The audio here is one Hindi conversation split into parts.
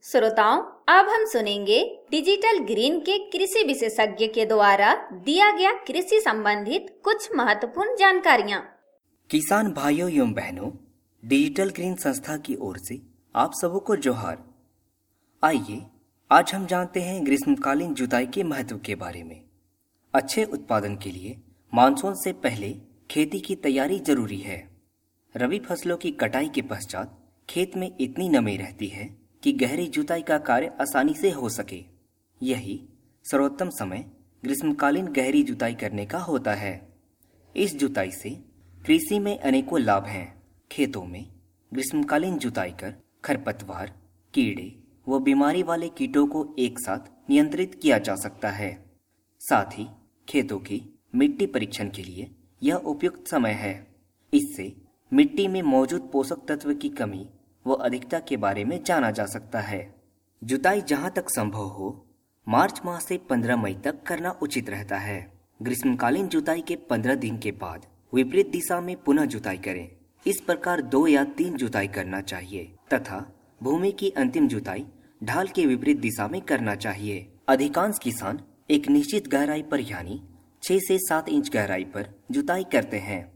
श्रोताओं, अब हम सुनेंगे डिजिटल ग्रीन के कृषि विशेषज्ञ के द्वारा दिया गया कृषि संबंधित कुछ महत्वपूर्ण जानकारियाँ। किसान भाइयों एवं बहनों, डिजिटल ग्रीन संस्था की ओर से आप सबको जोहार। आइए आज हम जानते हैं ग्रीष्मकालीन जुताई के महत्व के बारे में। अच्छे उत्पादन के लिए मानसून से पहले खेती की तैयारी जरूरी है। रबी फसलों की कटाई के पश्चात खेत में इतनी नमी रहती है कि गहरी जुताई का कार्य आसानी से हो सके। यही सर्वोत्तम समय ग्रीष्मकालीन गहरी जुताई करने का होता है। इस जुताई से कृषि में अनेकों लाभ हैं। खेतों में ग्रीष्मकालीन जुताई कर खरपतवार, कीड़े व बीमारी वाले कीटों को एक साथ नियंत्रित किया जा सकता है। साथ ही खेतों की मिट्टी परीक्षण के लिए यह उपयुक्त समय है। इससे मिट्टी में मौजूद पोषक तत्व की कमी व अधिकता के बारे में जाना जा सकता है। जुताई जहां तक संभव हो मार्च माह से 15 मई तक करना उचित रहता है। ग्रीष्मकालीन जुताई के 15 दिन के बाद विपरीत दिशा में पुनः जुताई करें। इस प्रकार 2 या 3 जुताई करना चाहिए तथा भूमि की अंतिम जुताई ढाल के विपरीत दिशा में करना चाहिए। अधिकांश किसान एक निश्चित गहराई पर यानी 6 से 7 इंच गहराई पर जुताई करते हैं,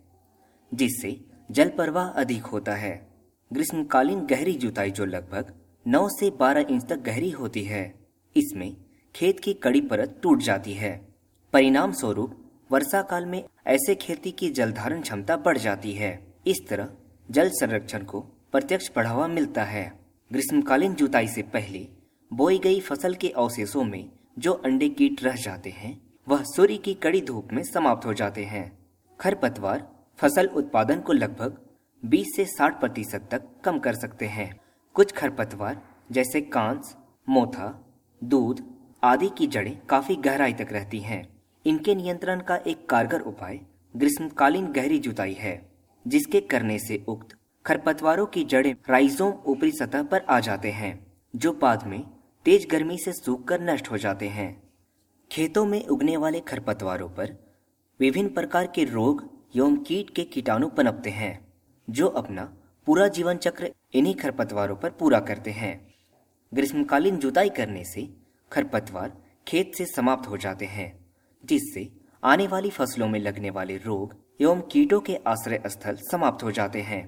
जिससे जल प्रवाह अधिक होता है। ग्रीष्मकालीन गहरी जुताई जो लगभग 9 से 12 इंच तक गहरी होती है, इसमें खेत की कड़ी परत टूट जाती है। परिणाम स्वरूप वर्षा काल में ऐसे खेती की जल धारण क्षमता बढ़ जाती है। इस तरह जल संरक्षण को प्रत्यक्ष बढ़ावा मिलता है। ग्रीष्मकालीन जुताई से पहले बोई गई फसल के अवशेषों में जो अंडे कीट रह जाते हैं वह सूर्य की कड़ी धूप में समाप्त हो जाते हैं। खरपतवार फसल उत्पादन को लगभग 20 से 60% तक कम कर सकते हैं। कुछ खरपतवार जैसे कांस, मोथा, दूध आदि की जड़ें काफी गहराई तक रहती हैं। इनके नियंत्रण का एक कारगर उपाय ग्रीष्मकालीन गहरी जुताई है, जिसके करने से उक्त खरपतवारों की जड़ें राइजोम ऊपरी सतह पर आ जाते हैं, जो बाद में तेज गर्मी से सूखकर नष्ट हो जाते हैं। खेतों में उगने वाले खरपतवारों पर विभिन्न प्रकार के रोग एवं कीट के कीटाणु पनपते हैं, जो अपना पूरा जीवन चक्र इन्हीं खरपतवारों पर पूरा करते हैं। ग्रीष्मकालीन जुताई करने से खरपतवार खेत से समाप्त हो जाते हैं, जिससे आने वाली फसलों में लगने वाले रोग एवं कीटों के आश्रय स्थल समाप्त हो जाते हैं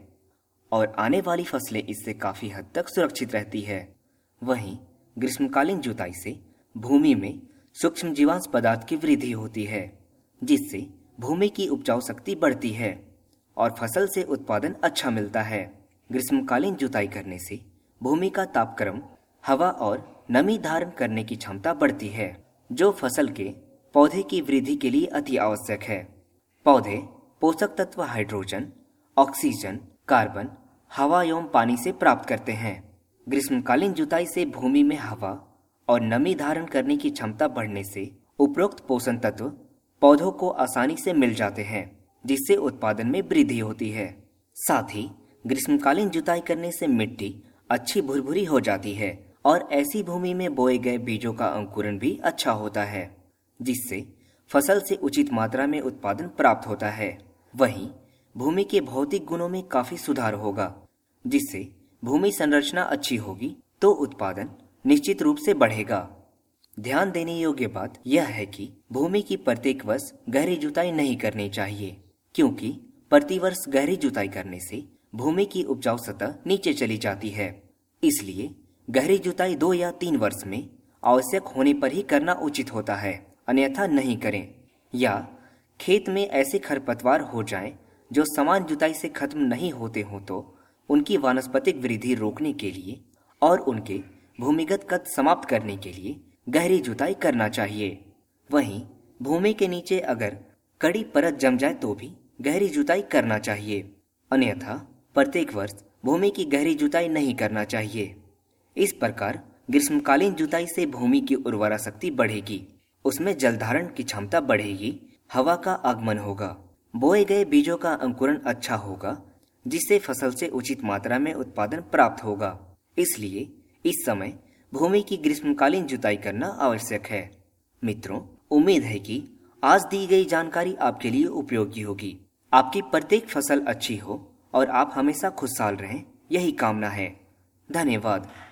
और आने वाली फसलें इससे काफी हद तक सुरक्षित रहती है। वहीं ग्रीष्मकालीन जुताई से भूमि में सूक्ष्म जीवांश पदार्थ की वृद्धि होती है, जिससे भूमि की उपजाऊ शक्ति बढ़ती है और फसल से उत्पादन अच्छा मिलता है। ग्रीष्मकालीन जुताई करने से भूमि का तापक्रम, हवा और नमी धारण करने की क्षमता बढ़ती है, जो फसल के पौधे की वृद्धि के लिए अति आवश्यक है। पौधे पोषक तत्व हाइड्रोजन, ऑक्सीजन, कार्बन, हवा एवं पानी से प्राप्त करते हैं। ग्रीष्मकालीन जुताई से भूमि में हवा और नमी धारण करने की क्षमता बढ़ने से उपरोक्त पोषण तत्व पौधों को आसानी से मिल जाते हैं, जिससे उत्पादन में वृद्धि होती है। साथ ही ग्रीष्मकालीन जुताई करने से मिट्टी अच्छी भुरभुरी हो जाती है और ऐसी भूमि में बोए गए बीजों का अंकुरण भी अच्छा होता है, जिससे फसल से उचित मात्रा में उत्पादन प्राप्त होता है। वहीं भूमि के भौतिक गुणों में काफी सुधार होगा, जिससे भूमि संरचना अच्छी होगी तो उत्पादन निश्चित रूप से बढ़ेगा। ध्यान देने योग्य बात यह है कि भूमि की प्रत्येक वर्ष गहरी जुताई नहीं करनी चाहिए, क्योंकि प्रतिवर्ष गहरी जुताई करने से भूमि की उपजाऊ सतह नीचे चली जाती है। इसलिए गहरी जुताई 2 या 3 वर्ष में आवश्यक होने पर ही करना उचित होता है, अन्यथा नहीं करें। या खेत में ऐसे खरपतवार हो जाएं जो समान जुताई से खत्म नहीं होते हों तो उनकी वानस्पतिक वृद्धि रोकने के लिए और उनके भूमिगत कद समाप्त करने के लिए गहरी जुताई करना चाहिए। वहीं भूमि के नीचे अगर कड़ी परत जम जाए तो भी गहरी जुताई करना चाहिए, अन्यथा प्रत्येक वर्ष भूमि की गहरी जुताई नहीं करना चाहिए। इस प्रकार ग्रीष्मकालीन जुताई से भूमि की उर्वरा शक्ति बढ़ेगी, उसमें जल धारण की क्षमता बढ़ेगी, हवा का आगमन होगा, बोए गए बीजों का अंकुरण अच्छा होगा, जिससे फसल से उचित मात्रा में उत्पादन प्राप्त होगा। इसलिए इस समय भूमि की ग्रीष्मकालीन जुताई करना आवश्यक है। मित्रों, उम्मीद है कि आज दी गई जानकारी आपके लिए उपयोगी होगी। आपकी प्रत्येक फसल अच्छी हो और आप हमेशा खुशहाल रहें, यही कामना है। धन्यवाद।